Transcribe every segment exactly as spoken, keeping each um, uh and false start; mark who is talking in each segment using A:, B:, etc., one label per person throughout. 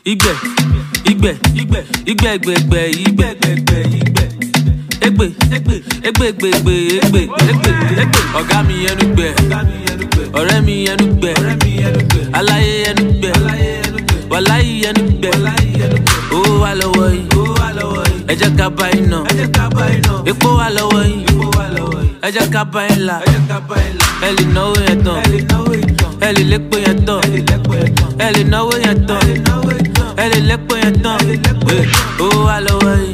A: igbe, igbe, igbe, igbe, igbe, igbe, igbe, igbe, igbe. Egbe, egbe, egbe, egbe, egbe, egbe, egbe, egbe. Ọ̀gá mi ẹnu gbẹ, ọ̀rẹ́ mi ẹnu gbẹ, aláyé ẹnu gbẹ, wàláyé ẹnu gbẹ. Owó wà lọ́wọ́ yìí, ẹ jẹ́ ká bá iná. Epo wà lọ́wọ́ yìí, ẹ jẹ́ ká bá yín là. Ẹ lè náwó yẹn tán, ẹ lè lépo yẹn tán, ẹ lè náwó yẹn tán, ẹ lè lépo yẹn tán. Owó wà lọ́wọ́ yìí,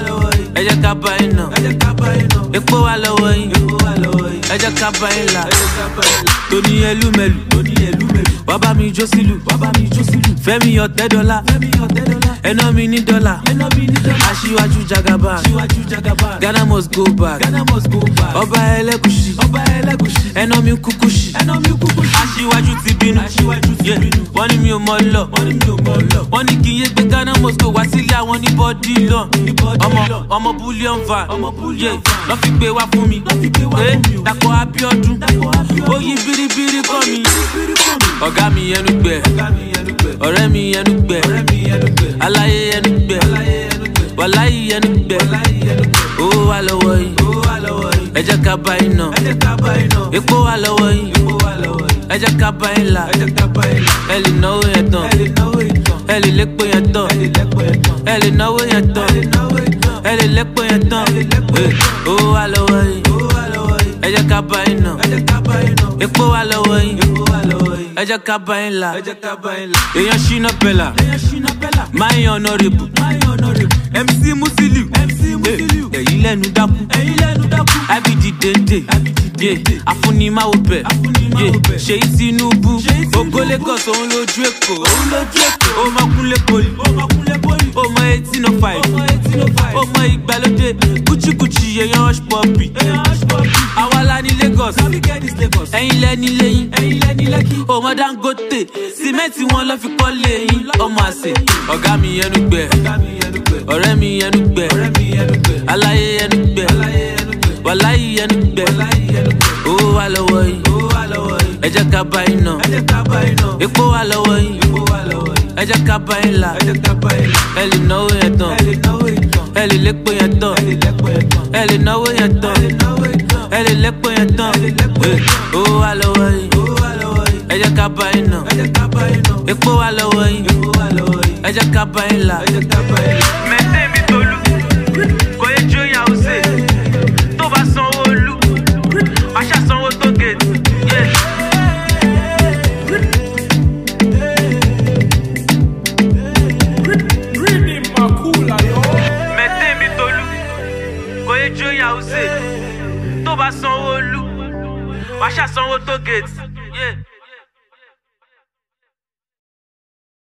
A: ẹ jẹ́ ká bá yín ná. Epo wà lọ́wọ́ yìí, ẹ jẹ́ ká bá yín là. Tóní ẹlúmẹlù, wá bá mi jó sílù, Fẹ́mi ọ̀tẹ́ dọ́là, ẹná mi ní dọ́là. Aṣíwájú Jagaba, Ghana must go back. Ọba ẹlẹ́gùṣì, ẹná mi kúkúṣì. Aṣíwájú ti bínú, wọ́n ní mi ò mọ̀ lọ. Wọ́n ní kí n yé gbé Ghana must go wá sílé àwọn ní bọ́dí lọ. Ọmọ ọmọ bullion van, lọ́ fi gbé wá fún mi. Dàpọ̀ Abíọ́dún, ó yí biribiri kọ́ mi. Ọ̀gá mi ẹnu gbẹ, ọ̀rẹ́ mi ẹnu gbẹ, aláyé ẹnu gbẹ, wàláyé ẹnu gbẹ. Owó wà lọ́wọ́ yìí, ẹ jẹ́ ká bá yín ná. Epo wà lọ́wọ́ yìí, ẹ jẹ́ ká bá yín là. Ẹ lè náwó yẹn tán, ẹ lè lépo yẹn tán, ẹ lè náwó yẹn tán, ẹ lè lépo yẹn tán. Owó wà lọ́wọ́ yìí, ẹ jẹ́ ká bá yín ná. Epo wà lọ́wọ́ yìí, ẹ jẹ́ ká bá yín là. Èèyàn Shina Pellar, my honourable, M C Musiliu, ẹ̀yin lẹ́nu dákú, I B D Dende, afúnimáwo bẹ̀, Ṣèyí Tinubu, Ògo Lagos òun lójú Èkó, ọmọ Kúnlé Poli, ọmọ eighteen oh five, ọmọ ìgbàlódé, Gucci Gucci èèyàn Hush Puppy, àwa la ní Lagos, ẹ̀yin lẹ́ni lẹ́yìn, ọmọ Dangote, sìmẹ́ǹtì wọn lọ́ fi kọ́ lẹ́yìn, ọmọ àṣẹ. Ọ̀gá mi ẹnu gbẹ, ọ̀rẹ́ mi ẹnu gbẹ, aláyé ẹnu gbẹ, wàláyé ẹnu gbẹ. Owó wà lọ́wọ́ yìí, ẹ jẹ́ ká bá yín ná. Epo wà lọ́wọ́ yìí, ẹ jẹ́ ká bá yín là. Ẹ lè náwó yẹn tán, ẹ lè lépo yẹn tán, ẹ lè náwó yẹn tán, ẹ lè lépo yẹn tán. Owó wà lọ́wọ́ yìí, ẹ jẹ́ ká bá yín ná. Epo wà lọ́wọ́ yìí, ẹ jẹ́ ká bá yín là. Mẹ́tẹ́ mi Tolú, kò yẹ jó ìyàwó sè. Tó bá sanwó olú, wàá ṣàsanwó tó gèètì. Mẹ́tẹ́ mi Tolú, kò yẹ jó ìyàwó sè. Tó bá sanwó olú, wàá ṣàsanwó tó gèètì.